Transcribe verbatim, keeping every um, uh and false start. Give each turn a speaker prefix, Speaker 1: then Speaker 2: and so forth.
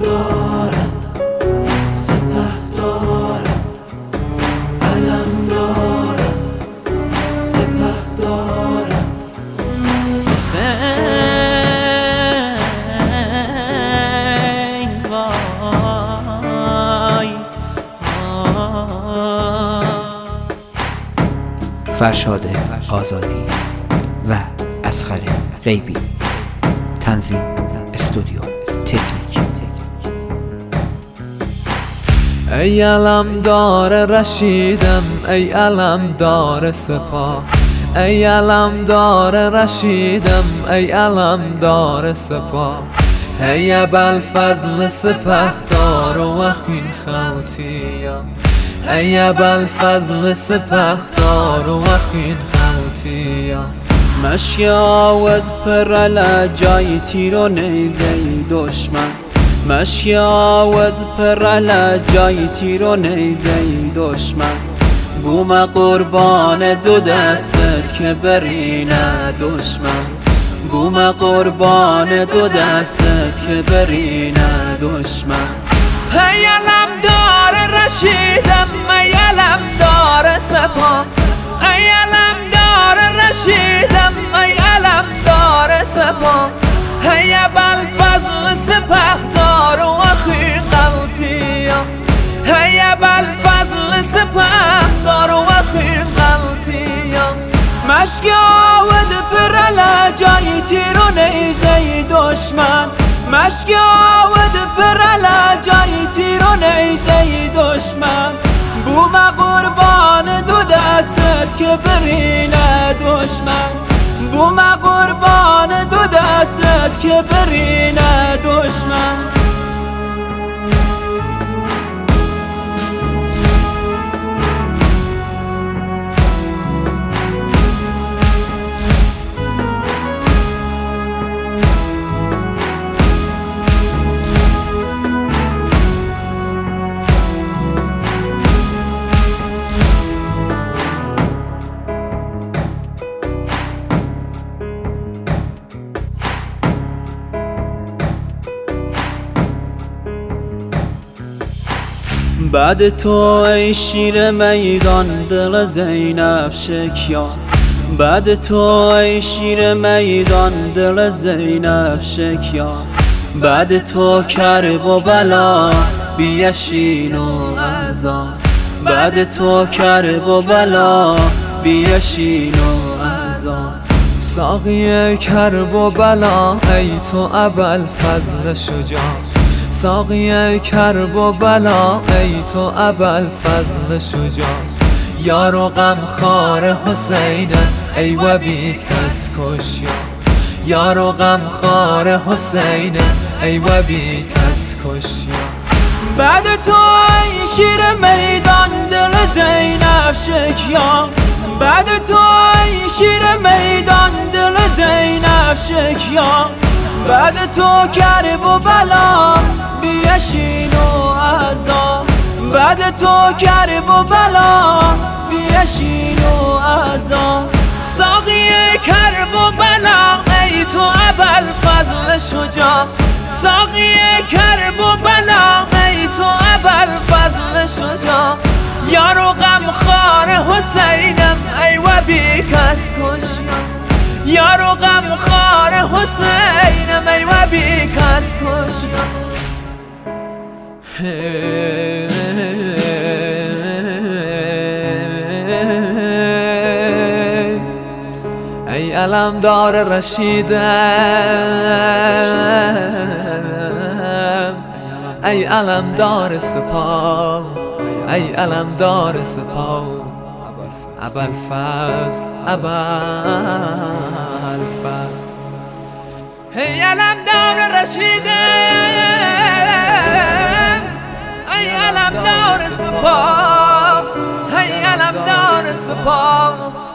Speaker 1: دارد، سپه دارد، علم دارد، سپه دارد. حسین وای
Speaker 2: فرشاد آزادی و اصغر غیبی. تنظیم استودیو تکنیک.
Speaker 1: ای علمدار رشیدم، ای علمدار سپاه، ای علمدار رشیدم، ای علمدار سپاه. ای ابوالفضل سپهدار و اخوین خلطیا، ای ابوالفضل سپهدار و اخوین خلطیا. مشی آود پرل جای تیر و نیزه دشمن، مشی آود پرل جای تیر و نیزه دشمن. بوم قربان دو دستت که برینه دشمن، بوم قربان دو دستت که برینه دشمن. ای علمدار رشیدم، ای علمدار سپاه، ای علمدار رشیدم، ای علمدار سپاه. ای ابوالفضل سپهدار و اخوی قلطیا، ای ابوالفضل سپهدار و اخوی قلطیا. مشک آود پرل جای تیر و نیزه دشمن، مشک آود پرل جای تیر و نیزه دشمن. بوم قربان دو دستت که برینه دشمن، بوم قربان دو دستت که برینه دشمن. بعد تو ای شیر میدان دل زینب شکیان، بعد تو ای شیر میدان دل زینب شکیان. بعد تو کرب و بلا بیشین و اذان، بعد تو کرب و بلا بیشین و اذان. ساقی کرب و بلا ای تو ابوالفضل شجاع، ساقی کرب و بلا ای تو ابوالفضل شجاع. یار و غمخوار حسین ای و بی کس کشیا، یار و غمخوار حسین ای و بی کس کشیا. بعد تو ای شیر میدان دل زینب شکیا، بعد تو ای شیر میدان دل زینب شکیا. بعد تو کرب و بلا بیشین و اذان، بعد تو کرب و بلا بیشین و اذان. ساقی کرب و بلا ای تو ابوالفضل شجاع، ساقی کرب و بلا ای تو ابوالفضل شجاع. یار و غمخوار حسینم ای و بی کس کشیا، یار و غمخوار حسینم ای و بی کس کشیا. ای علمدار رشیدم، ای علمدار سپاه، ای علمدار سپاه. ابوالفضل ابوالفضل. ای علمدار رشیدم، ای علمدار سپاه، ای علمدار سپاه.